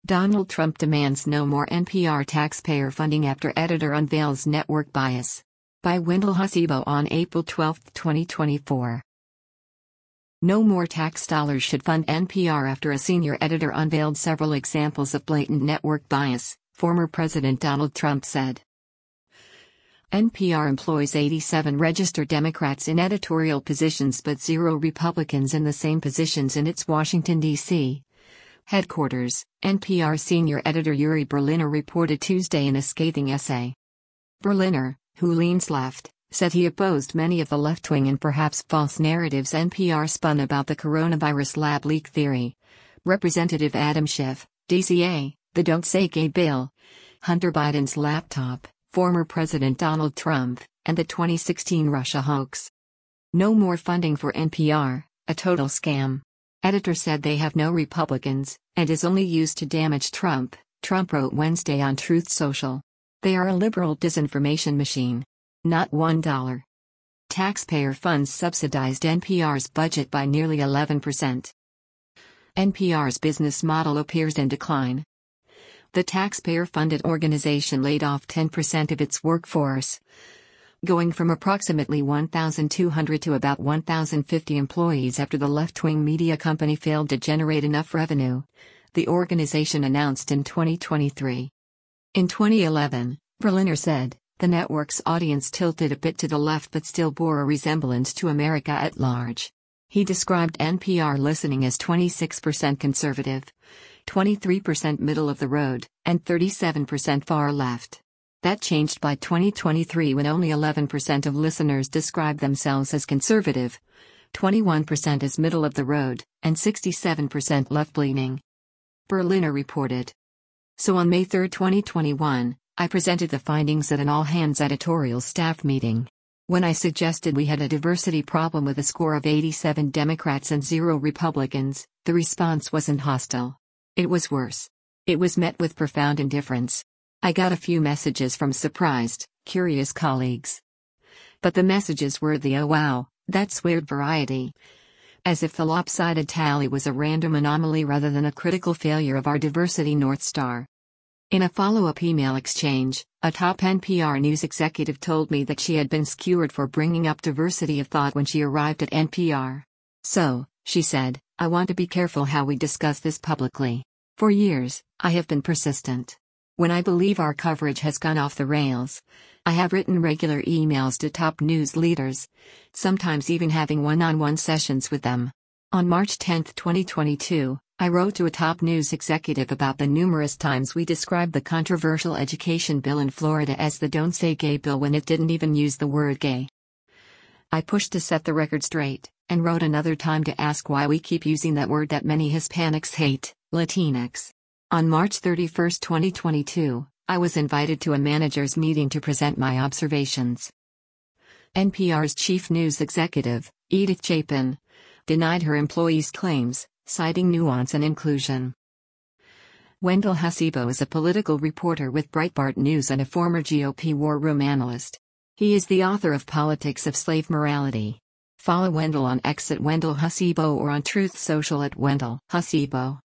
Donald Trump demands no more NPR taxpayer funding after editor unveils network bias. By Wendell Hasibo on April 12, 2024. No more tax dollars should fund NPR after a senior editor unveiled several examples of blatant network bias, former President Donald Trump said. NPR employs 87 registered Democrats in editorial positions but 0 Republicans in the same positions in its Washington, D.C. headquarters, NPR senior editor Uri Berliner reported Tuesday in a scathing essay. Berliner, who leans left, said he opposed many of the left-wing and perhaps false narratives NPR spun about the coronavirus lab leak theory. Representative Adam Schiff, DCA, the Don't Say Gay bill, Hunter Biden's laptop, former President Donald Trump, and the 2016 Russia hoax. No more funding for NPR, a total scam. Editor said they have no Republicans, and is only used to damage Trump, Trump wrote Wednesday on Truth Social. They are a liberal disinformation machine. Not $1. Taxpayer funds subsidized NPR's budget by nearly 11%. NPR's business model appears in decline. The taxpayer-funded organization laid off 10% of its workforce, going from approximately 1,200 to about 1,050 employees after the left-wing media company failed to generate enough revenue, the organization announced in 2023. In 2011, Berliner said, the network's audience tilted a bit to the left but still bore a resemblance to America at large. He described NPR listening as 26% conservative, 23% middle of the road, and 37% far left. That changed by 2023 when only 11% of listeners described themselves as conservative, 21% as middle of the road, and 67% left-leaning. Berliner reported. So on May 3, 2021, I presented the findings at an all-hands editorial staff meeting. When I suggested we had a diversity problem with a score of 87 Democrats and 0 Republicans, the response wasn't hostile. It was worse. It was met with profound indifference. I got a few messages from surprised, curious colleagues. But the messages were the "oh wow, that's weird" variety. As if the lopsided tally was a random anomaly rather than a critical failure of our diversity North Star. In a follow-up email exchange, a top NPR news executive told me that she had been skewered for bringing up diversity of thought when she arrived at NPR. So, she said, I want to be careful how we discuss this publicly. For years, I have been persistent. When I believe our coverage has gone off the rails, I have written regular emails to top news leaders, sometimes even having one-on-one sessions with them. On March 10, 2022, I wrote to a top news executive about the numerous times we described the controversial education bill in Florida as the Don't Say Gay bill when it didn't even use the word gay. I pushed to set the record straight, and wrote another time to ask why we keep using that word that many Hispanics hate, Latinx. On March 31, 2022, I was invited to a managers' meeting to present my observations. NPR's chief news executive, Edith Chapin, denied her employees' claims, citing nuance and inclusion. Wendell Hasibo is a political reporter with Breitbart News and a former GOP war room analyst. He is the author of Politics of Slave Morality. Follow Wendell on X at Wendell Hasibo or on Truth Social at Wendell Hasibo.